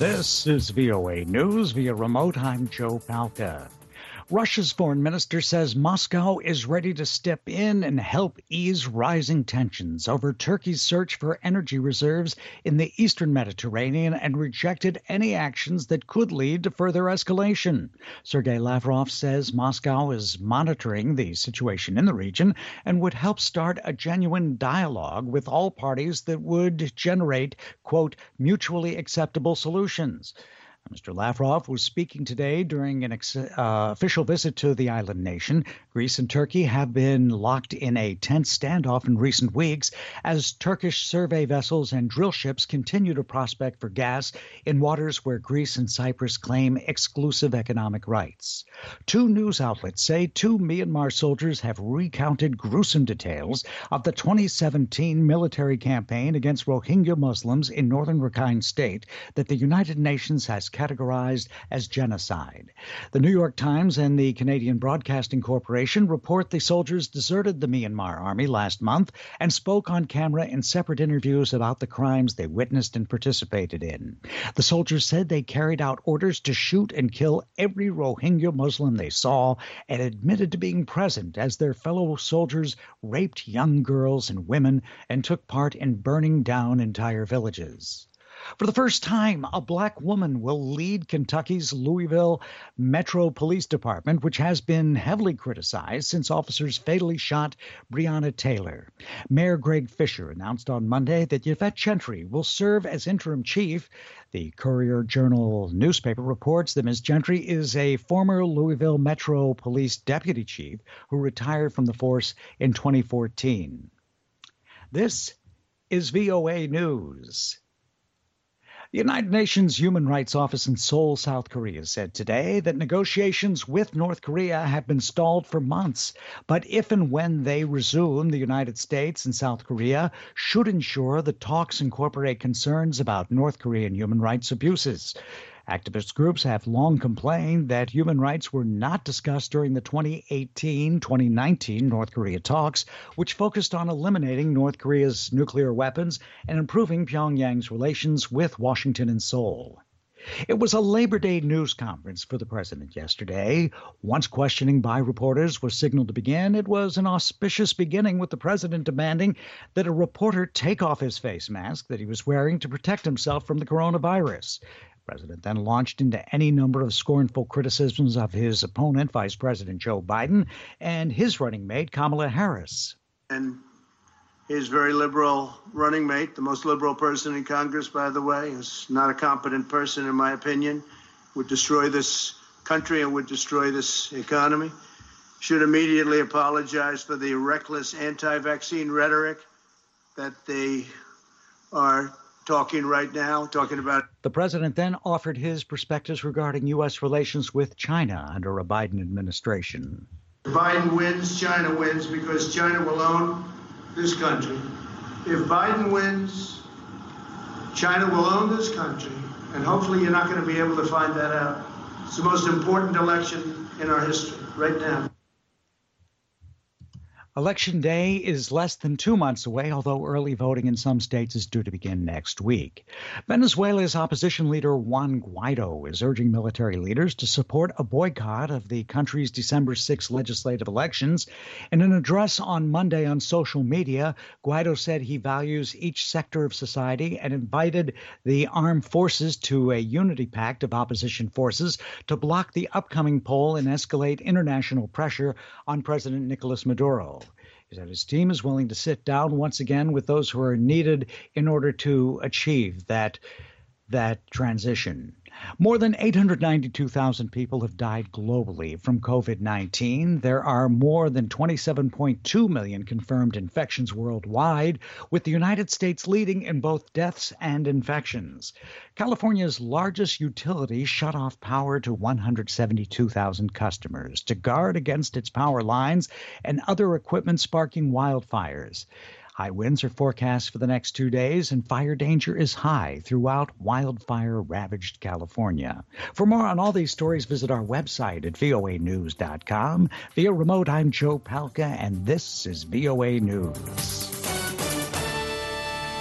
This is VOA News via remote. I'm Joe Palca. Russia's foreign minister says Moscow is ready to step in and help ease rising tensions over Turkey's search for energy reserves in the eastern Mediterranean and rejected any actions that could lead to further escalation. Sergei Lavrov says Moscow is monitoring the situation in the region and would help start a genuine dialogue with all parties that would generate, quote, mutually acceptable solutions. Mr. Lavrov was speaking today during an official visit to the island nation. Greece and Turkey have been locked in a tense standoff in recent weeks as Turkish survey vessels and drill ships continue to prospect for gas in waters where Greece and Cyprus claim exclusive economic rights. Two news outlets say two Myanmar soldiers have recounted gruesome details of the 2017 military campaign against Rohingya Muslims in northern Rakhine State that the United Nations has categorized as genocide. The New York Times and the Canadian Broadcasting Corporation report the soldiers deserted the Myanmar army last month and spoke on camera in separate interviews about the crimes they witnessed and participated in. The soldiers said they carried out orders to shoot and kill every Rohingya Muslim they saw and admitted to being present as their fellow soldiers raped young girls and women and took part in burning down entire villages. For the first time, a black woman will lead Kentucky's Louisville Metro Police Department, which has been heavily criticized since officers fatally shot Breonna Taylor. Mayor Greg Fisher announced on Monday that Yvette Gentry will serve as interim chief. The Courier-Journal newspaper reports that Ms. Gentry is a former Louisville Metro Police deputy chief who retired from the force in 2014. This is VOA News. The United Nations Human Rights Office in Seoul, South Korea, said today that negotiations with North Korea have been stalled for months. But if and when they resume, the United States and South Korea should ensure the talks incorporate concerns about North Korean human rights abuses. Activist groups have long complained that human rights were not discussed during the 2018-2019 North Korea talks, which focused on eliminating North Korea's nuclear weapons and improving Pyongyang's relations with Washington and Seoul. It was a Labor Day news conference for the president yesterday. Once questioning by reporters was signaled to begin, it was an auspicious beginning with the president demanding that a reporter take off his face mask that he was wearing to protect himself from the coronavirus. The president then launched into any number of scornful criticisms of his opponent, Vice President Joe Biden, and his running mate, Kamala Harris. And his very liberal running mate, the most liberal person in Congress, by the way, who's not a competent person, in my opinion, would destroy this country and would destroy this economy, should immediately apologize for the reckless anti-vaccine rhetoric that they are talking right now, talking about. The president then offered his perspectives regarding U.S. relations with China under a Biden administration. If Biden wins, China wins, because China will own this country. If Biden wins, China will own this country, and hopefully you're not going to be able to find that out. It's the most important election in our history right now. Election Day is less than 2 months away, although early voting in some states is due to begin next week. Venezuela's opposition leader Juan Guaido is urging military leaders to support a boycott of the country's December 6 legislative elections. In an address on Monday on social media, Guaido said he values each sector of society and invited the armed forces to a unity pact of opposition forces to block the upcoming poll and escalate international pressure on President Nicolas Maduro. He said his team is willing to sit down once again with those who are needed in order to achieve that transition. More than 892,000 people have died globally from COVID-19. There are more than 27.2 million confirmed infections worldwide, with the United States leading in both deaths and infections. California's largest utility shut off power to 172,000 customers to guard against its power lines and other equipment sparking wildfires. High winds are forecast for the next 2 days, and fire danger is high throughout wildfire-ravaged California. For more on all these stories, visit our website at voanews.com. Via remote, I'm Joe Palca, and this is VOA News.